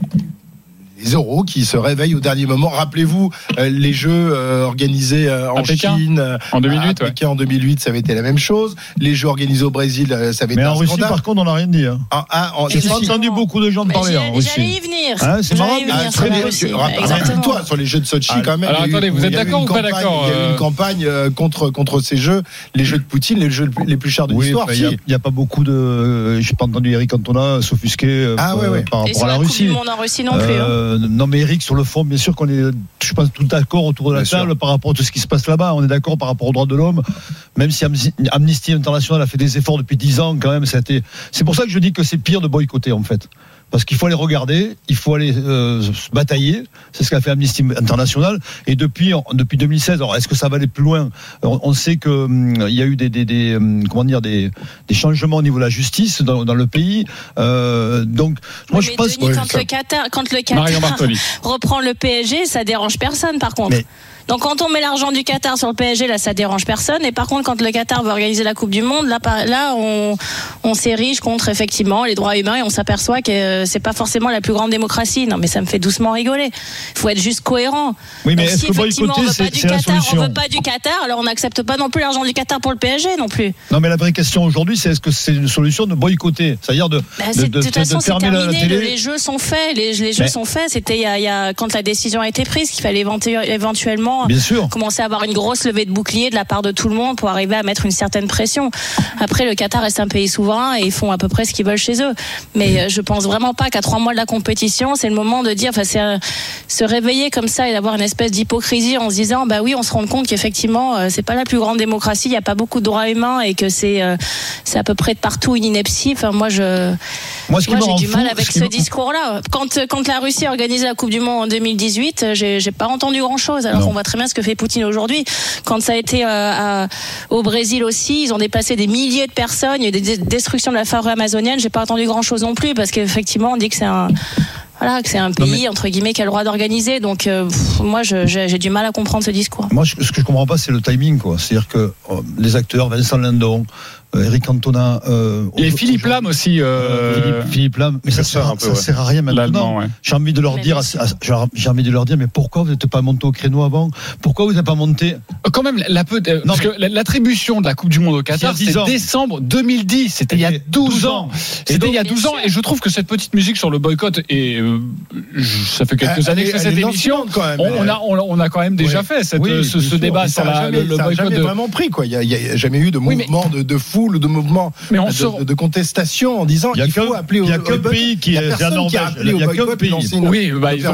M: euros qui se réveillent au dernier moment. Rappelez-vous les Jeux organisés en Chine
E: en 2008.
M: À Pékin en 2008, ça avait été la même chose. Les Jeux organisés au Brésil, ça avait été
G: mais
M: un
G: en Russie,
M: scandale.
G: par contre, on n'a rien dit. J'ai entendu beaucoup de gens parler en Russie.
H: J'allais y venir.
G: C'est marrant.
M: Rappelle-toi sur les Jeux de Sochi quand même.
E: Alors attendez, vous êtes d'accord ou pas d'accord?
M: Il y a eu une campagne contre ces Jeux, les Jeux de Poutine, les Jeux les plus chers de l'histoire.
G: Il n'y a pas beaucoup de. J'ai pas entendu Eric Cantona s'offusquer par rapport à la Russie.
H: Et sur la Coupe du Monde en Russie non plus.
G: Non, mais Eric, sur le fond, bien sûr qu'on est, je pense, tout d'accord autour de la table par rapport à tout ce qui se passe là-bas. On est d'accord par rapport aux droits de l'homme, même si Amnesty International a fait des efforts depuis 10 ans, quand même, c'est pour ça que je dis que c'est pire de boycotter, en fait. Parce qu'il faut aller regarder, il faut aller se batailler. C'est ce qu'a fait Amnesty International. Et depuis 2016, alors est-ce que ça va aller plus loin? On sait que il y a eu des changements au niveau de la justice dans le pays. Donc, moi je pense
H: que quand le Qatar reprend le PSG, ça dérange personne. Par contre. Donc quand on met l'argent du Qatar sur le PSG, là ça dérange personne. Et par contre quand le Qatar veut organiser la Coupe du Monde, là on s'érige contre effectivement les droits humains et on s'aperçoit que c'est pas forcément la plus grande démocratie. Non mais ça me fait doucement rigoler. Il faut être juste cohérent.
G: Oui, mais
H: donc,
G: est-ce
H: si
G: que
H: effectivement
G: boycotter,
H: on veut pas du Qatar, alors on n'accepte pas non plus l'argent du Qatar pour le PSG non plus.
G: Non mais la vraie question aujourd'hui, c'est est-ce que c'est une solution de boycotter, c'est-à-dire de
H: toute façon c'est
G: fermer
H: terminé,
G: la télé.
H: les jeux sont faits, les jeux sont faits. C'était il y a quand la décision a été prise qu'il fallait éventuellement commencer à avoir une grosse levée de bouclier de la part de tout le monde pour arriver à mettre une certaine pression. Après, le Qatar reste un pays souverain et ils font à peu près ce qu'ils veulent chez eux. Mais je pense vraiment pas qu'à 3 mois de la compétition, c'est le moment de dire, se réveiller comme ça et d'avoir une espèce d'hypocrisie en se disant, bah oui, on se rend compte qu'effectivement, c'est pas la plus grande démocratie, il y a pas beaucoup de droits humains et que c'est à peu près de partout une ineptie. Enfin, moi j'ai du mal avec ce discours-là. Quand la Russie a organisé la Coupe du Monde en 2018, j'ai pas entendu grand-chose. Alors qu'on voit très bien ce que fait Poutine aujourd'hui. Quand ça a été au Brésil aussi, ils ont déplacé des milliers de personnes, il y a eu des destructions de la forêt amazonienne. J'ai pas entendu grand-chose non plus parce qu'effectivement, on dit que c'est un pays entre guillemets qui a le droit d'organiser. Donc moi, j'ai du mal à comprendre ce discours.
G: Moi, ce que je comprends pas, c'est le timing, quoi. C'est-à-dire que les acteurs, Vincent Lindon, Eric Cantona,
E: et Philippe Lam aussi.
G: Philippe Lam, mais ça sert à rien maintenant. J'ai envie de leur dire, mais pourquoi vous n'êtes pas monté au créneau avant? Pourquoi vous n'êtes pas monté?
E: Quand même, parce que l'attribution de la Coupe du Monde au Qatar, c'est décembre 2010. C'était il y a 12 ans. C'était il y a 12 ans, et je trouve que cette petite musique sur le boycott, et ça fait quelques années que je fais cette émission, on a quand même déjà fait ce débat sur le boycott. Ça n'a jamais
M: vraiment pris, quoi. Il n'y a jamais eu de mouvement de foule ou de mouvement de contestation en disant il faut appeler au boycott.
G: Il n'y a qu'un pays qui est la Norvège.
M: Il n'y a qu'un pays.
E: Oui,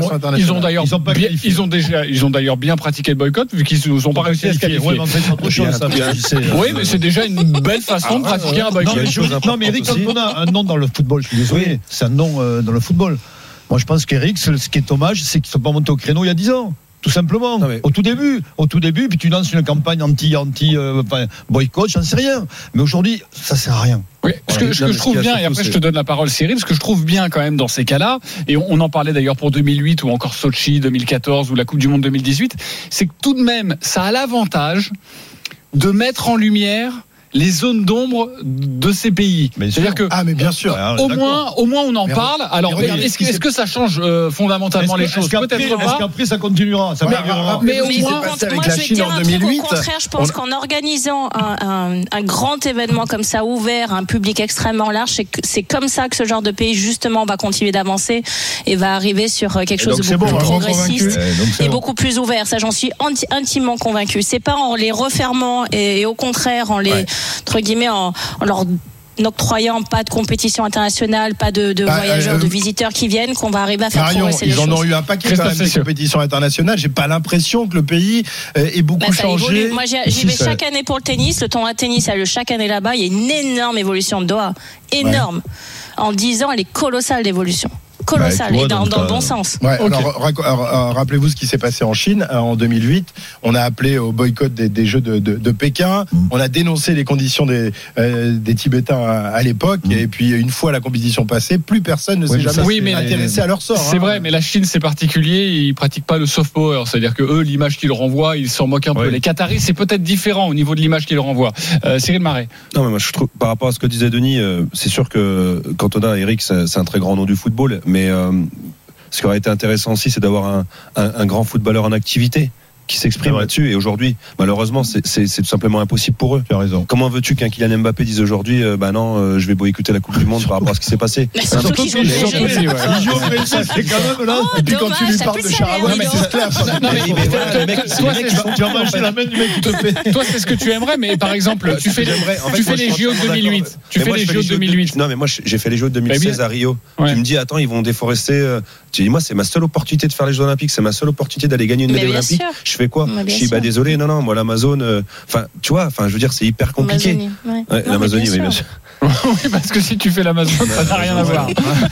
E: ils ont d'ailleurs bien pratiqué le boycott vu qu'ils n'ont pas réussi à se qualifier. Oui, mais c'est déjà une belle façon de pratiquer un boycott.
G: Non, mais Eric Cantona a un nom dans le football. Je suis désolé, c'est un nom dans le football. Moi, je pense qu'Eric, ce qui est dommage, c'est qu'ils ne sont pas montés au créneau il y a 10 ans. Tout simplement, au tout début, puis tu lances une campagne anti-boycott, j'en sais rien. Mais aujourd'hui, ça sert à rien.
E: Oui, ce que je trouve bien, et après je te donne la parole Cyril, ce que je trouve bien quand même dans ces cas-là, et on en parlait d'ailleurs pour 2008 ou encore Sochi 2014 ou la Coupe du Monde 2018, c'est que tout de même, ça a l'avantage de mettre en lumière les zones d'ombre de ces pays. C'est-à-dire que
M: mais bien sûr.
E: Au moins on en parle. Alors est-ce que ça change fondamentalement les choses? Peut-être pas.
G: Est-ce qu'après ça continuera?
H: Mais au moins, moi je vais dire un truc au contraire. Je pense qu'en organisant un grand événement comme ça ouvert, un public extrêmement large, c'est comme ça que ce genre de pays justement va continuer d'avancer et va arriver sur quelque chose de beaucoup plus progressiste et beaucoup plus ouvert. Ça, j'en suis intimement convaincu. C'est pas en les refermant et au contraire en les entre guillemets en leur n'octroyant pas de compétition internationale, pas de voyageurs, de visiteurs qui viennent, qu'on va arriver à faire progresser les choses.
M: Ils en ont eu un paquet quand même des compétitions internationales. J'ai pas l'impression que le pays ait beaucoup changé.
H: Moi, j'y vais chaque année pour le tennis. Le tournoi de tennis a lieu chaque année là-bas. Il y a une énorme évolution de Doha. Énorme. En 10 ans, elle est colossale d'évolution. colossal et dans le bon sens.
M: Ouais, alors, rappelez-vous ce qui s'est passé en Chine en 2008. On a appelé au boycott des Jeux de Pékin. On a dénoncé les conditions des Tibétains à l'époque. Et puis une fois la compétition passée, plus personne ne s'est jamais intéressé à leur sort.
E: C'est vrai, mais la Chine c'est particulier. Ils pratiquent pas le soft power, c'est-à-dire que eux, l'image qu'ils renvoient, ils s'en moquent un peu. Les Qataris, c'est peut-être différent au niveau de l'image qu'ils renvoient. Cyril Marais.
N: Non, mais moi je trouve, par rapport à ce que disait Denis, c'est sûr que Cantona, Eric, c'est un très grand nom du football, mais ce qui aurait été intéressant aussi, c'est d'avoir un grand footballeur en activité qui s'exprime là-dessus. Et aujourd'hui, malheureusement, c'est tout simplement impossible pour eux.
G: Tu as raison.
N: Comment veux-tu qu'un Kylian Mbappé dise aujourd'hui, je vais boycotter la Coupe du Monde par rapport à ce qui s'est passé?
H: Surtout qu'ils
G: c'est quand même là.
M: Et puis quand tu lui parles de Charawa, c'est clair.
G: Tu vas manger la main du mec qui te fait.
E: Toi, c'est ce que tu aimerais, mais par exemple, tu fais les JO de 2008. Tu fais les JO de 2008.
N: Non, mais moi, j'ai fait les JO de 2016 à Rio. Tu me dis, attends, ils vont déforester. Tu dis, moi, c'est ma seule opportunité de faire les Jeux Olympiques, c'est ma seule opportunité d'aller gagner une médaille olympique. Je fais quoi? Je dis, désolé, non, moi, l'Amazone, tu vois, je veux dire, c'est hyper compliqué. L'Amazonie, oui, bien sûr.
E: Oui, parce que si tu fais l'Amazone, ça n'a rien à voir.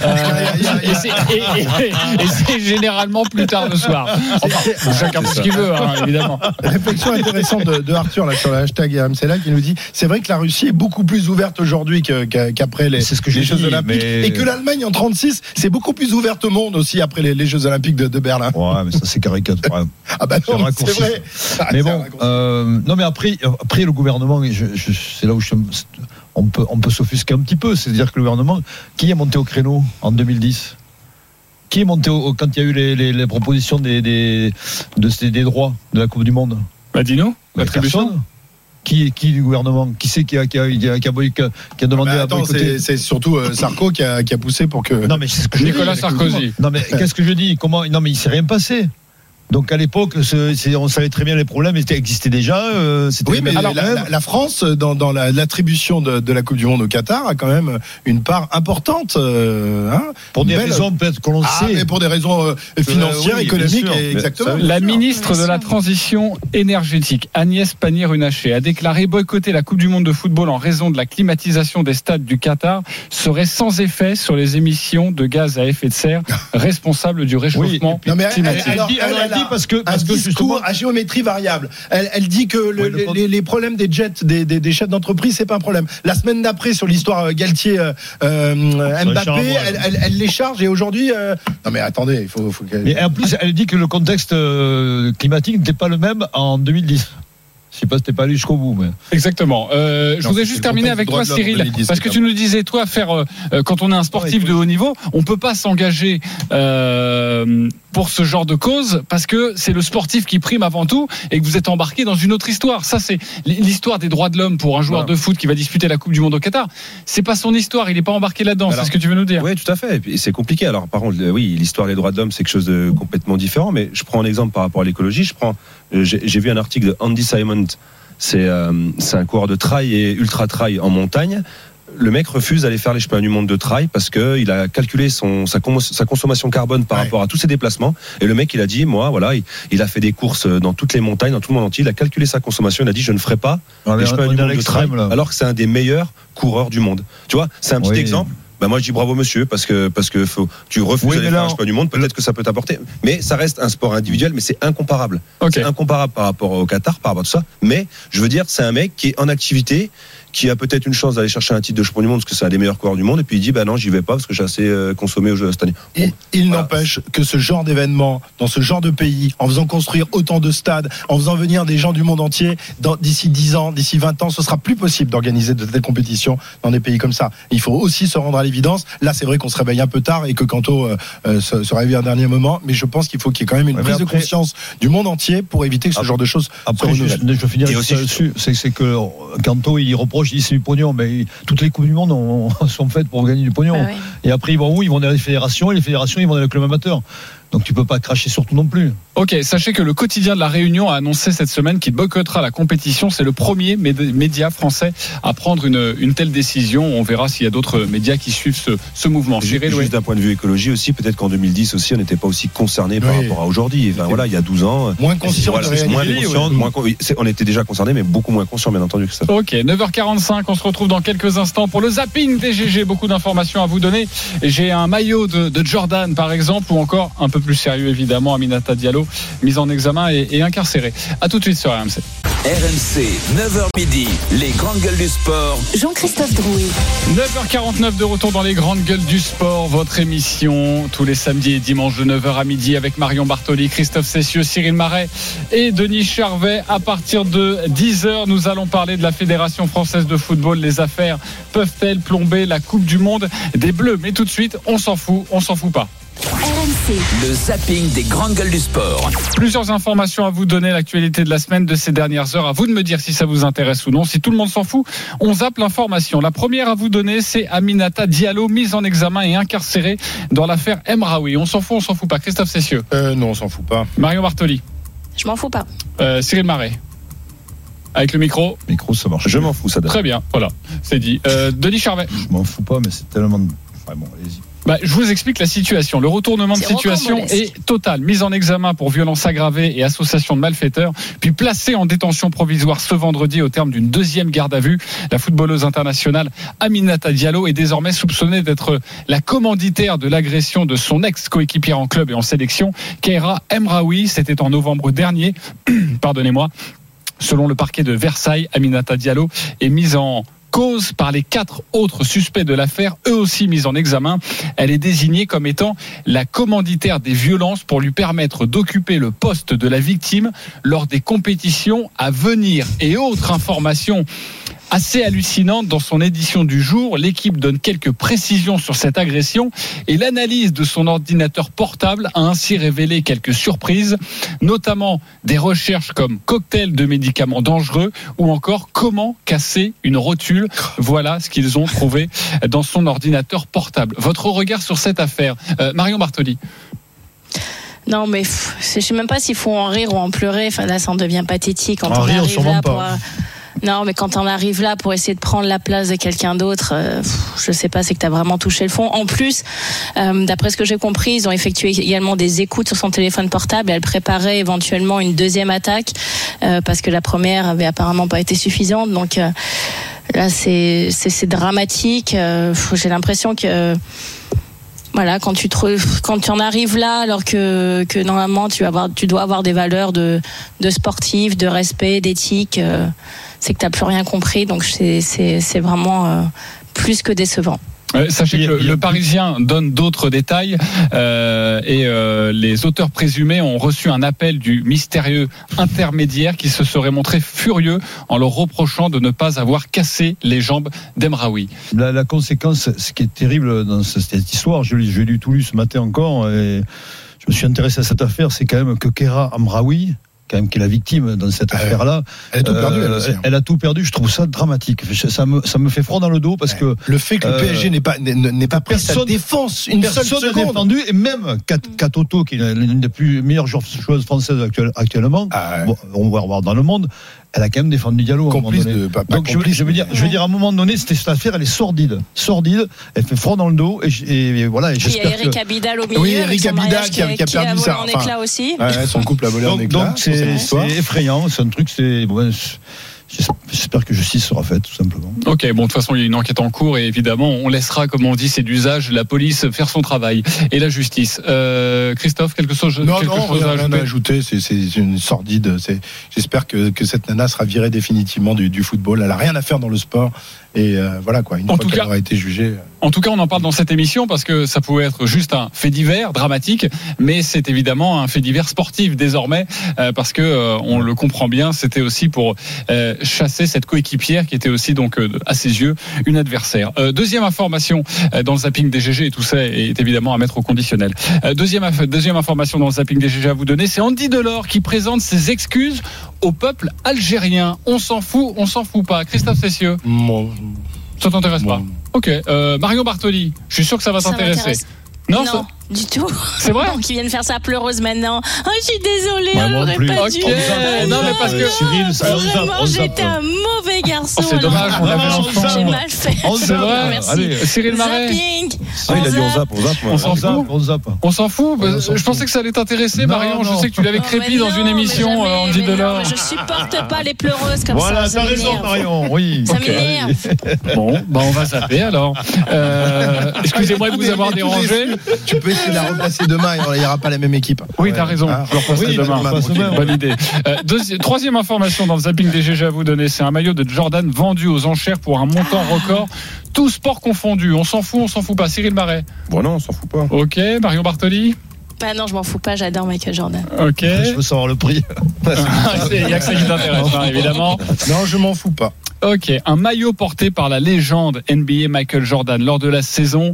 E: Et c'est généralement plus tard le soir. Enfin, chacun fait ce qu'il veut, évidemment.
M: Réflexion intéressante de Arthur là, sur le hashtag RMCLA qui nous dit c'est vrai que la Russie est beaucoup plus ouverte aujourd'hui qu'après les Jeux Olympiques. Et que l'Allemagne en 36, c'est beaucoup plus ouverte au monde aussi après les Jeux Olympiques de Berlin.
G: Ouais, mais ça c'est caricatural.
M: Ah bah non, c'est vrai.
G: Mais bon, non mais après le gouvernement, c'est là où on peut s'offusquer un petit peu. C'est-à-dire que le gouvernement, qui est monté au créneau en 2010 ? Qui est monté quand il y a eu les propositions des droits de la Coupe du Monde ?
E: Dis-nous, l'attribution.
G: Qui du gouvernement ? Qui c'est qui a demandé à boycotter ?
M: C'est surtout Sarko qui a poussé pour que.
G: Non mais c'est ce que
E: Nicolas Sarkozy.
G: Non mais qu'est-ce que je dis ? Non mais il s'est rien passé. Donc à l'époque, on savait très bien les problèmes existaient déjà.
M: Oui, mais la France, dans l'attribution de la Coupe du Monde au Qatar, a quand même une part importante.
G: Pour des raisons peut-être que l'on sait.
M: Mais pour des raisons financières, économiques, exactement.
E: La ministre de la Transition énergétique, Agnès Pannier-Runacher, a déclaré boycotter la Coupe du Monde de football en raison de la climatisation des stades du Qatar serait sans effet sur les émissions de gaz à effet de serre responsables du réchauffement climatique.
M: Parce que discours à géométrie variable. Elle dit que les problèmes des jets des chefs d'entreprise, c'est pas un problème. La semaine d'après, sur l'histoire Galtier Mbappé, elle les charge et aujourd'hui. Non mais attendez, il faut qu'elle.
G: Mais en plus, elle dit que le contexte climatique n'était pas le même en 2010. Je sais pas si t'es pas allé jusqu'au bout. Mais...
E: Exactement. Je voudrais juste terminer avec toi, Cyril, parce que tu nous disais, toi, quand on est un sportif de haut niveau, on peut pas s'engager pour ce genre de cause parce que c'est le sportif qui prime avant tout et que vous êtes embarqué dans une autre histoire. Ça, c'est l'histoire des droits de l'homme pour un joueur de foot qui va disputer la Coupe du Monde au Qatar. C'est pas son histoire, il est pas embarqué là-dedans. C'est ce que tu veux nous dire.
N: Oui, tout à fait. Et c'est compliqué. Alors, par contre, oui, l'histoire des droits de l'homme, c'est quelque chose de complètement différent. Mais je prends un exemple par rapport à l'écologie. J'ai vu un article de Andy Simon. C'est un coureur de trail et ultra trail en montagne. Le mec refuse d'aller faire les championnats du monde de trail parce que il a calculé sa consommation carbone par rapport à tous ses déplacements. Et le mec, il a dit, moi, voilà, il a fait des courses dans toutes les montagnes, dans tout le monde entier. Il a calculé sa consommation. Il a dit, je ne ferai pas les championnats du monde de trail, alors que c'est un des meilleurs coureurs du monde. Tu vois, c'est un petit exemple. Moi je dis bravo monsieur parce que tu refuses d'aller faire un championnat du monde, peut-être que ça peut t'apporter, mais ça reste un sport individuel, mais c'est incomparable. C'est incomparable par rapport au Qatar, par rapport à tout ça. Mais je veux dire, c'est un mec qui est en activité, qui a peut-être une chance d'aller chercher un titre de champion du monde parce que c'est un des meilleurs coureurs du monde, et puis il dit non, j'y vais pas parce que j'ai assez consommé aux Jeux cette année.
M: Et il n'empêche que ce genre d'événement dans ce genre de pays, en faisant construire autant de stades, en faisant venir des gens du monde entier, d'ici 10 ans, d'ici 20 ans, ce sera plus possible d'organiser de telles compétitions dans des pays comme ça. Il faut aussi se rendre à l'évidence. Là, c'est vrai qu'on se réveille un peu tard et que Kanto se réveille à un dernier moment, mais je pense qu'il faut qu'il y ait quand même une prise de conscience du monde entier pour éviter que ce genre de choses se renouvellent.
G: Je veux finir là-dessus, c'est que Kanto, il reproche, il dit c'est du pognon, mais toutes les coupes du monde sont faites pour gagner du pognon. Et après, ils vont où ? Ils vont dans les fédérations, et les fédérations, ils vont dans les clubs amateurs. Donc tu peux pas cracher sur tout non plus.
E: Ok, sachez que le quotidien de La Réunion a annoncé cette semaine qu'il boycottera la compétition. C'est le premier média français à prendre une telle décision. On verra s'il y a d'autres médias qui suivent ce mouvement.
N: Juste d'un point de vue écologie aussi, peut-être qu'en 2010 aussi, on n'était pas aussi concerné par rapport à aujourd'hui. Enfin, voilà, il y a 12 ans.
M: Moins conscient de réalité.
N: On était déjà concerné, mais beaucoup moins conscient, bien entendu, que ça.
E: Ok, 9h45, on se retrouve dans quelques instants pour le zapping des GG. Beaucoup d'informations à vous donner. J'ai un maillot de Jordan, par exemple, ou encore un peu plus sérieux, évidemment, Aminata Diallo, mise en examen et incarcérée. A tout de suite sur RMC.
D: RMC, 9h midi, les grandes gueules du sport.
C: Jean-Christophe Drouet.
E: 9h49 de retour dans les grandes gueules du sport, votre émission tous les samedis et dimanches de 9h à midi avec Marion Bartoli, Christophe Cessieux, Cyril Marais et Denis Charvet. À partir de 10h, nous allons parler de la Fédération française de football. Les affaires peuvent-elles plomber la Coupe du Monde des Bleus? Mais tout de suite, on s'en fout pas.
C: RMC.
D: Le zapping des grandes gueules du sport.
E: Plusieurs informations à vous donner, l'actualité de la semaine, de ces dernières heures. À vous de me dire si ça vous intéresse ou non. Si tout le monde s'en fout, on zappe l'information. La première à vous donner, c'est Aminata Diallo, mise en examen et incarcérée dans l'affaire Emraoui. On s'en fout pas. Christophe Cessieux.
M: Non, on s'en fout pas.
E: Marion Bartoli.
H: Je m'en fous pas.
E: Cyril Marais. Avec le micro.
G: Ça marche.
N: Je m'en fous, ça donne.
E: Très bien, voilà, c'est dit. Denis Charvet.
G: Je m'en fous pas, mais c'est tellement. Enfin bon, allez-y.
E: Je vous explique la situation. Le retournement de situation est total. Mise en examen pour violence aggravée et association de malfaiteurs, puis placée en détention provisoire ce vendredi au terme d'une deuxième garde à vue. La footballeuse internationale Aminata Diallo est désormais soupçonnée d'être la commanditaire de l'agression de son ex-coéquipière en club et en sélection, Keira Emraoui. C'était en novembre dernier. Pardonnez-moi. Selon le parquet de Versailles, Aminata Diallo est mise en cause par les 4 autres suspects de l'affaire, eux aussi mis en examen. Elle est désignée comme étant la commanditaire des violences pour lui permettre d'occuper le poste de la victime lors des compétitions à venir. Et autre information assez hallucinante dans son édition du jour, l'équipe donne quelques précisions sur cette agression et l'analyse de son ordinateur portable a ainsi révélé quelques surprises, notamment des recherches comme cocktail de médicaments dangereux ou encore comment casser une rotule. Voilà ce qu'ils ont trouvé dans son ordinateur portable. Votre regard sur cette affaire, Marion Bartoli?
H: Non, mais je sais même pas s'il faut en rire ou en pleurer. Enfin, là, ça en devient pathétique. Quand
G: en
H: on
G: rire,
H: arrive là pour...
G: Non,
H: mais quand on arrive là pour essayer de prendre la place de quelqu'un d'autre, je sais pas, c'est que t'as vraiment touché le fond. En plus, d'après ce que j'ai compris, ils ont effectué également des écoutes sur son téléphone portable. Elle préparait éventuellement une deuxième attaque parce que la première avait apparemment pas été suffisante. Donc là, c'est dramatique. J'ai l'impression que voilà, quand tu en arrives là, alors que normalement tu dois avoir des valeurs de sportif, de respect, d'éthique, c'est que t'as plus rien compris. Donc c'est vraiment plus que décevant.
E: Sachez que le Parisien donne d'autres détails les auteurs présumés ont reçu un appel du mystérieux intermédiaire qui se serait montré furieux en leur reprochant de ne pas avoir cassé les jambes d'Emraoui.
G: La conséquence, ce qui est terrible dans cette histoire, j'ai lu tout ce matin encore et je me suis intéressé à cette affaire, c'est quand même que Keira Emraoui, quand même, qui est la victime dans cette affaire-là.
M: Elle a tout perdu,
G: elle a tout perdu. Je trouve ça dramatique. Ça me fait froid dans le dos parce que
M: le fait que le PSG n'est pas prêt à défense une seule seconde.
G: Personne n'a défendu, et même Katoto, qui est l'une des meilleures joueuses françaises actuellement, on va voir dans le monde, elle a quand même défendu Diallo.
M: Complice
G: donc je veux dire, à un moment donné, cette affaire, elle est sordide. Elle fait froid dans le dos, et voilà. Et
H: j'espère. Il y a Eric Abidal au milieu.
M: Oui, Eric Abidal qui a perdu ça.
H: En éclat aussi.
M: Son couple a volé en éclat.
G: Donc c'est effrayant. C'est un truc. J'espère que justice sera faite, tout simplement.
E: Ok, bon, de toute façon, il y a une enquête en cours et évidemment, on laissera, comme on dit, c'est d'usage, la police faire son travail et la justice. Christophe, quelque chose
M: à ajouter. C'est une sordide. J'espère que cette nana sera virée définitivement du football. Elle a rien à faire dans le sport. Et voilà quoi, une fois qu'elle aura été jugée.
E: En tout cas, on en parle dans cette émission parce que ça pouvait être juste un fait divers dramatique, mais c'est évidemment un fait divers sportif désormais parce que on le comprend bien, c'était aussi pour chasser cette coéquipière qui était aussi donc à ses yeux une adversaire. Deuxième information dans le zapping des GG, et tout ça est évidemment à mettre au conditionnel. Deuxième information dans le zapping des GG à vous donner, c'est Andy Delors qui présente ses excuses au peuple algérien. On s'en fout pas. Christophe Cessieux. Ça t'intéresse pas? Ok. Marion Bartoli, je suis sûr que ça va t'intéresser. Non.
H: Du tout.
E: C'est vrai.
H: Qui viennent faire sa pleureuse maintenant. Oh, je suis désolée, j'aurais pas dû.
E: Non, mais parce que
G: Cyril, ça
H: vraiment, j'étais un mauvais garçon.
E: C'est dommage, on avait l'enfant.
H: J'ai mal fait.
E: C'est vrai.
H: Merci.
E: Allez, Cyril Marais.
H: Zapping.
N: Il a dit on zappe.
E: On s'en fout. On s'en fout. Je pensais que ça allait t'intéresser, Marion. Je sais que tu l'avais crépi dans une émission, Andy Delors.
H: Je supporte pas les pleureuses comme ça.
G: Voilà, t'as raison, Marion. Oui.
H: Ça m'énerve.
E: Bon, on va zapper alors. Excusez-moi de vous avoir dérangé.
M: Tu peux essayer de la replacer demain, il n'y aura pas la même équipe.
E: Oui, t'as raison. Je le repasserai demain. Bonne idée. Troisième information dans le zapping des GG à vous donner, c'est un maillot de Jordan vendu aux enchères pour un montant record. Tout sport confondu. On s'en fout pas. Cyril Marais.
N: Bon, non, on s'en fout pas.
E: Ok, Marion Bartoli.
H: Bah non, je m'en fous pas, j'adore Michael Jordan.
E: Ok.
G: Je veux savoir le prix.
E: Il n'y a que ça qui t'intéresse, évidemment.
M: Non, je m'en fous pas.
E: Ok, un maillot porté par la légende NBA Michael Jordan lors de la saison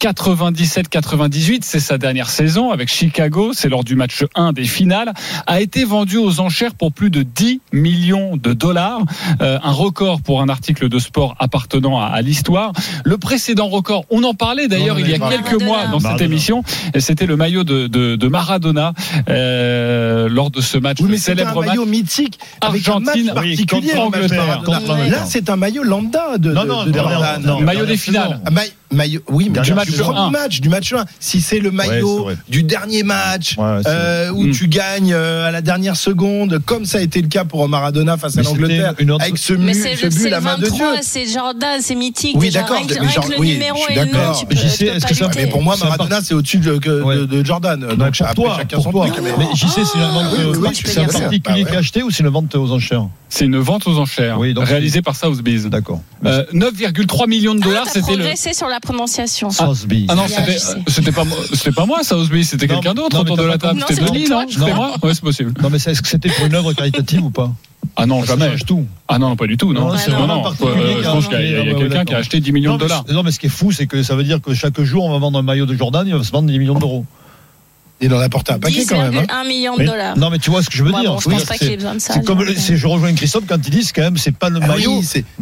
E: 97-98, c'est sa dernière saison avec Chicago, c'est lors du match 1 des finales, a été vendu aux enchères pour plus de 10 millions de dollars, un record pour un article de sport appartenant à l'histoire. Le précédent record, on en parlait d'ailleurs il y a quelques mois dans cette émission, et c'était le maillot de Maradona lors de ce match,
M: le
E: célèbre
M: match. Un maillot mythique avec
E: Argentine,
M: un match particulier. Là, c'est un maillot lambda de Jordan.
E: Maillot des finales.
M: Maillot, oui, mais du match 1. Si c'est le maillot du dernier match où tu gagnes à la dernière seconde, comme ça a été le cas pour Maradona face à l'Angleterre, avec ce but, la main de Dieu.
H: C'est Jordan, c'est mythique.
M: Oui, d'accord.
H: Le numéro
M: je suis d'accord. Mais pour moi, Maradona, c'est au-dessus de Jordan.
G: Donc pour toi. Mais JC, c'est un particulier qui a acheté ou c'est une vente aux enchères?
E: C'est une vente aux enchères, réalisée par Sotheby's.
G: D'accord.
E: 9,3 millions de dollars, c'était le.
H: Progressé sur la prononciation.
E: Ah non, c'était pas moi, Sotheby's, c'était quelqu'un d'autre autour de la table. C'était Denis, non? C'était moi? Ouais, c'est possible.
G: Non, mais est-ce que c'était pour une œuvre caritative ou pas?
E: Ah non, jamais.
G: Tout.
E: Ah non, pas du tout, non.
G: C'est vraiment particulier.
E: Je pense qu'il y a quelqu'un qui a acheté 10 millions de dollars.
G: Non, mais ce qui est fou, c'est que ça veut dire que chaque jour, on va vendre un maillot de Jordan, il va se vendre 10 millions d'euros.
M: Il en a porté un paquet quand même.
H: 1 million de dollars.
G: Non, mais tu vois ce que je veux dire.
H: Bon, je pense pas qu'il ait besoin de ça.
G: C'est comme je rejoins Christophe quand il dit c'est quand même c'est pas le maillot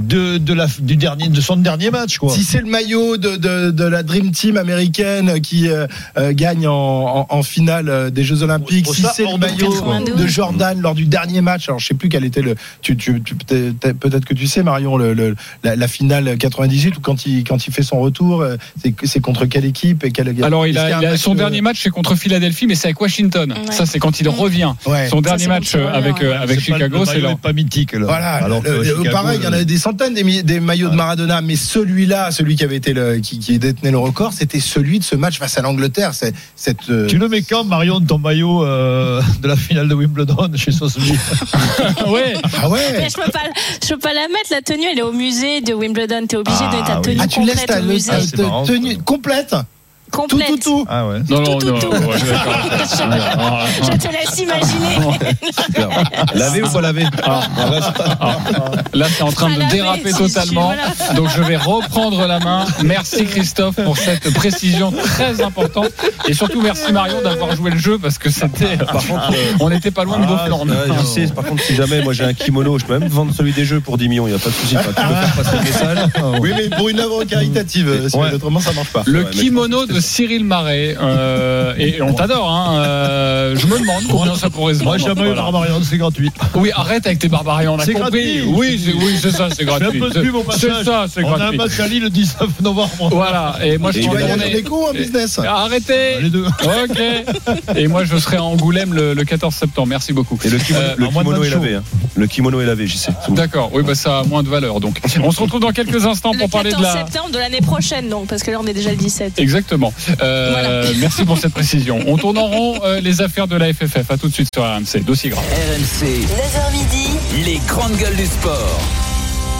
G: de son dernier match quoi.
M: Si c'est le maillot de la Dream Team américaine qui gagne en finale des Jeux Olympiques, si c'est le maillot de Jordan lors du dernier match, alors je sais plus quel était le peut-être que tu sais Marion la finale 98 ou quand il fait son retour, c'est contre quelle équipe et
E: alors il a son dernier match c'est contre Philadelphie, mais c'est avec Washington. Ouais. Ça, c'est quand il revient. Ouais. Son dernier match avec Chicago, c'est
G: pas mythique. Là.
M: Voilà. Alors pareil, il y en avait des centaines des maillots de Maradona, mais celui qui avait été qui détenait le record, c'était celui de ce match face à l'Angleterre.
G: Tu le mets quand, Marion, ton maillot de la finale de Wimbledon chez Sotheby's?
E: Ouais.
M: Ah ouais.
H: Mais je peux pas la mettre. La tenue, elle est au musée de Wimbledon. T'es obligé de ta tenue
M: tu laisses ta tenue complète.
H: Complète.
M: Tout.
G: Ah ouais.
E: Non.
H: Je te laisse imaginer.
N: Laver ou pas laver?
E: Là, c'est en train de déraper totalement. Donc, je vais reprendre la main. Merci Christophe pour cette précision très importante. Et surtout, merci Marion d'avoir joué le jeu parce que c'était. On n'était pas loin de Beaufort.
N: Je sais, par contre, si jamais moi j'ai un kimono, je peux même vendre celui des jeux pour 10 millions. Il n'y a pas de souci. Tu peux faire passer le message.
M: Oui, mais pour une œuvre caritative. Autrement, ça marche pas.
E: Le kimono de Cyril Marais et on t'adore je me demande combien ça pourrait se vendre.
G: Moi jamais eu Barbarian, c'est gratuit.
E: Oui, arrête avec tes Barbarians, on a compris. Gratuit. Oui, c'est ça, c'est gratuit.
G: C'est ça, c'est gratuit. On a un match à Lille le 19 novembre.
E: Voilà, et moi je suis
M: des cons en business.
E: Arrêtez.
G: Les deux.
E: OK. Et moi je serai à Angoulême le 14 septembre. Merci beaucoup.
N: Et le kimono est lavé. Le kimono est lavé, je sais.
E: D'accord. Oui, ça a moins de valeur donc. On se retrouve dans quelques instants pour parler de
H: le 14 septembre de l'année prochaine donc parce que là on est déjà le 17.
E: Exactement. Merci pour cette précision. On tourne en rond les affaires de la FFF. À tout de suite sur RMC. Dossier grave.
D: RMC.
C: 9h midi.
D: Les grandes gueules du sport.